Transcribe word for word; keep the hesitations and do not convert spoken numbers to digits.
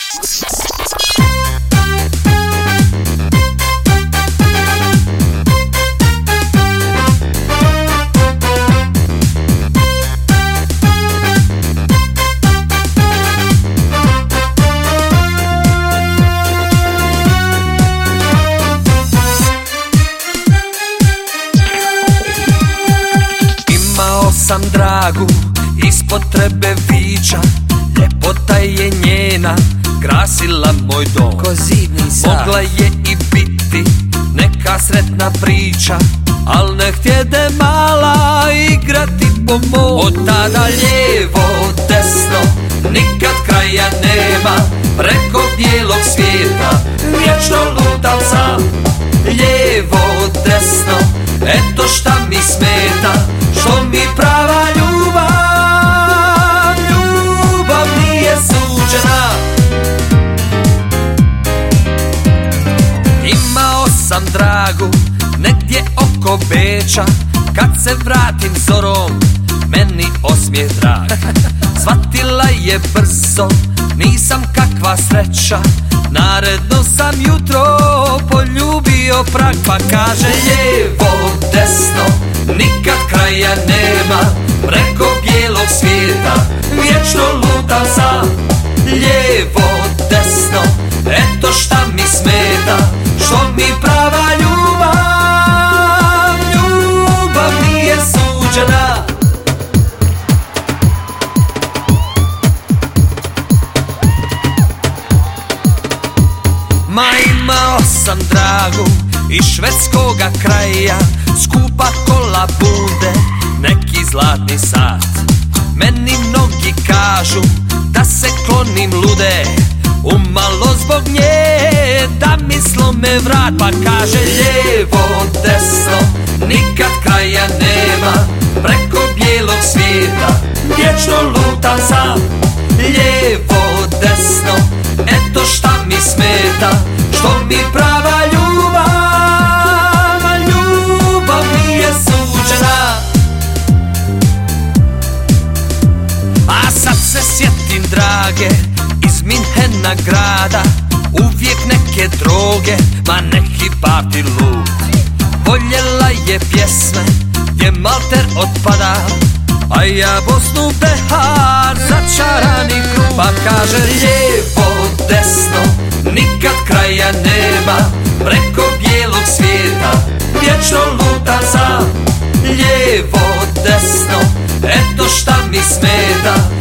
Sam dragu iz potrebe vića, ljepota je njena krasila moj dom. Ko zidni sad. Mogla je i biti neka sretna priča, al ne htjede mala igrati po mom. Od tada lijevo, desno, nikad kraja nema, preko bijelog svijeta vječno lutam sam. Lijevo, desno, eto šta mi smeta, što mi prava ljubav, ljubav nije suđena. Imao sam dragu negdje oko Beča, kad se vratim zorom meni osmijeh drag. Shvatila je brzo, nisam kakva sreća, naredno sam jutro poljubio prag. Pa kaže lijevo, desno, nikad kraja nema, preko bijelog svijeta vječno lutam sam. Lijevo, desno, eto šta mi smeta, što mi prava ljubav, ljubav nije suđena. Ma imao sam dragu iz švedskoga kraja, skupa kola bunde, neki zlatni sat. Meni mnogi kažu da se klonim lude, umalo zbog nje da mi slome vrat. Pa kaže lijevo, desno, nikad kraja nema, preko bijelog svijeta vječno lutam sam. Lijevo, desno, eto šta mi smeta, što mi prava ljubav, ljubav nije suđena. A sad se sjetim drage iz Minhena grada, uvijek neke droge, ma neki party lud. Voljela je pjesme gdje malter otpada, a ja Bosnu Behar začarani krug. Pa kaže lijevo, desno, nikad kraja nema, preko bijelog svijeta vječno lutam sam. Lijevo, desno, eto šta mi smeta,